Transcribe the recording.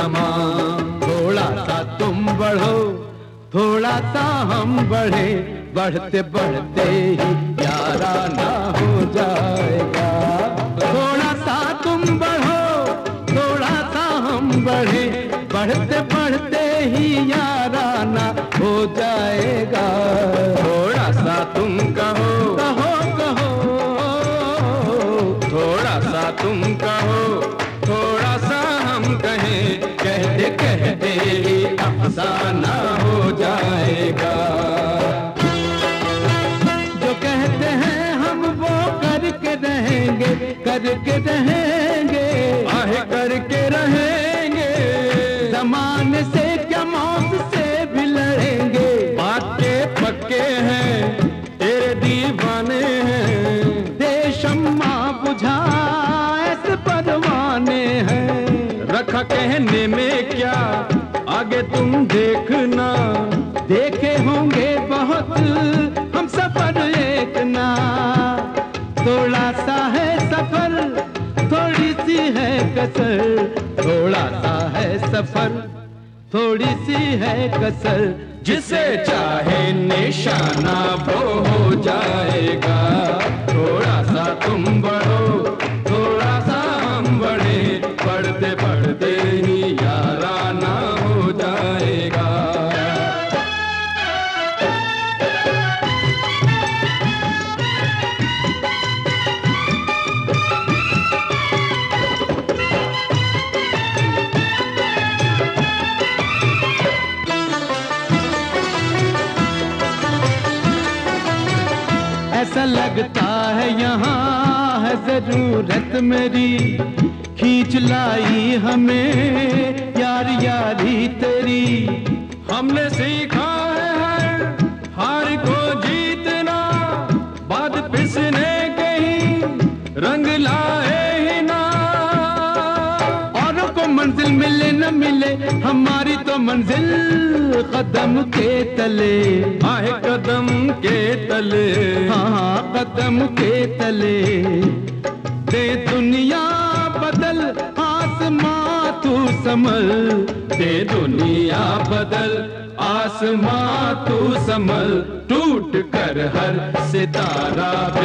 समा। थोड़ा सा तुम बढ़ो, थोड़ा सा हम बढ़े, बढ़ते बढ़ते ही याराना हो जाएगा। थोड़ा सा तुम बढ़ो, थोड़ा सा हम बढ़े, बढ़ते बढ़ते ही याराना हो जाएगा। थोड़ा सा तुम कहो, कहो कहो, थोड़ा सा तुम कहो, थोड़ा सा हम कहें, कहते कहते ही अफसाना हो जाएगा। जो कहते हैं हम वो करके रहेंगे, करके रहेंगे, आहे करके रहेंगे। ज़माने से क्या मौत से भी लड़ेंगे। पक्के पक्के हैं, तेरे दीवाने हैं। देशम्मा बुझा ऐसे परवाने हैं। रखा कहने में क्या, आगे तुम देखना। देखे होंगे बहुत हम सफर एक ना। थोड़ा सा है सफर, थोड़ी सी है कसर। थोड़ा सा है सफर, थोड़ी सी है कसर। जिसे चाहे निशाना वो हो जाएगा। थोड़ा सा तुम बढ़ो, थोड़ा सा हम बढ़े, बढ़ते बढ़ते ही याराना हो जाएगा। ऐसा लगता है यहाँ है जरूरत मेरी, खींच लाई हमें यार यारी तेरी। हमने सीखा है हार को जीतना, बाद पिसने के ही रंग लाए ही ना। औरों को मंजिल मिले न मिले, हमारी तो मंजिल कदम के तले। आहे कदम के तले, हाँ कदम के तले। दे दुनिया बदल, आसमां तू संभल। दे दुनिया बदल, आसमां तू संभल। टूट कर हर सितारा